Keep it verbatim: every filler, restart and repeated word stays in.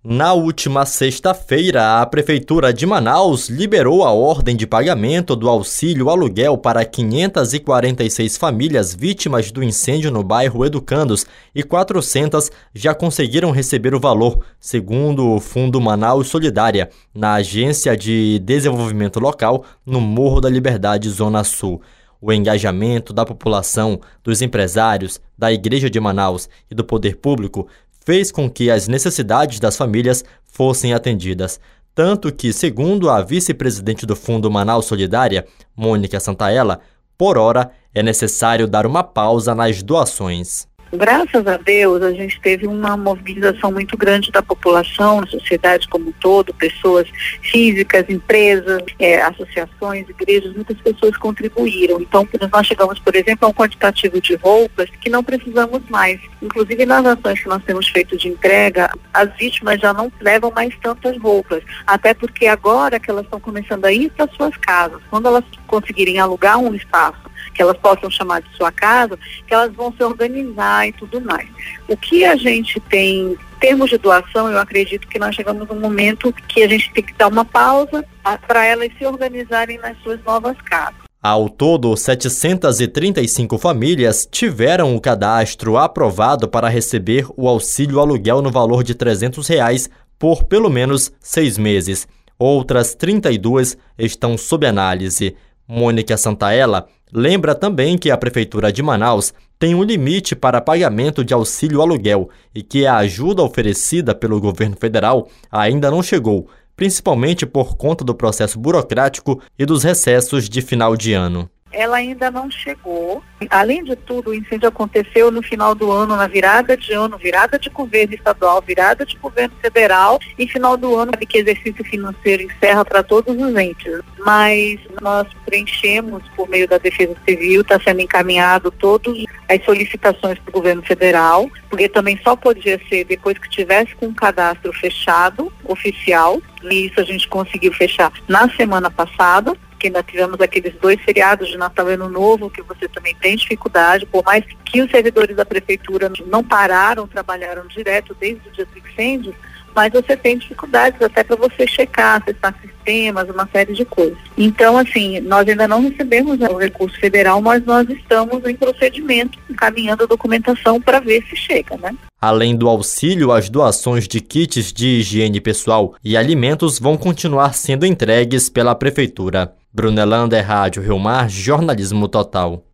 Na última sexta-feira, a Prefeitura de Manaus liberou a ordem de pagamento do auxílio aluguel para quinhentas e quarenta e seis famílias vítimas do incêndio no bairro Educandos e quatrocentas já conseguiram receber o valor, segundo o Fundo Manaus Solidária, na Agência de Desenvolvimento Local, no Morro da Liberdade, Zona Sul. O engajamento da população, dos empresários, da Igreja de Manaus e do poder público fez com que as necessidades das famílias fossem atendidas. Tanto que, segundo a vice-presidente do Fundo Manaus Solidária, Mônica Santaella, por hora é necessário dar uma pausa nas doações. Graças a Deus, a gente teve uma mobilização muito grande da população, a sociedade como um todo, pessoas físicas, empresas, é, associações, igrejas, muitas pessoas contribuíram. Então, nós chegamos, por exemplo, a um quantitativo de roupas que não precisamos mais. Inclusive, nas ações que nós temos feito de entrega, as vítimas já não levam mais tantas roupas, até porque agora que elas estão começando a ir para suas casas, quando elas conseguirem alugar um espaço, que elas possam chamar de sua casa, que elas vão se organizar e tudo mais. O que a gente tem, em termos de doação, eu acredito que nós chegamos num momento que a gente tem que dar uma pausa para elas se organizarem nas suas novas casas. Ao todo, setecentas e trinta e cinco famílias tiveram o cadastro aprovado para receber o auxílio aluguel no valor de trezentos reais por pelo menos seis meses. Outras trinta e duas estão sob análise. Mônica Santaella lembra também que a Prefeitura de Manaus tem um limite para pagamento de auxílio aluguel e que a ajuda oferecida pelo governo federal ainda não chegou, principalmente por conta do processo burocrático e dos recessos de final de ano. Ela ainda não chegou. Além de tudo, o incêndio aconteceu no final do ano, na virada de ano, virada de governo estadual, virada de governo federal e final do ano que exercício financeiro encerra para todos os entes. Mas nós preenchemos por meio da Defesa Civil, está sendo encaminhado todas as solicitações para o governo federal, porque também só podia ser depois que tivesse com um cadastro fechado, oficial, e isso a gente conseguiu fechar na semana passada, porque ainda tivemos aqueles dois feriados de Natal e Ano Novo, que você também tem dificuldade, por mais que os servidores da Prefeitura não pararam, trabalharam direto desde o dia do incêndio, mas você tem dificuldades até para você checar, acessar sistemas, uma série de coisas. Então, assim, nós ainda não recebemos o recurso federal, mas nós estamos em procedimento, encaminhando a documentação para ver se chega, né? Além do auxílio, as doações de kits de higiene pessoal e alimentos vão continuar sendo entregues pela Prefeitura. Brunelander, Rádio Rio Mar, Jornalismo Total.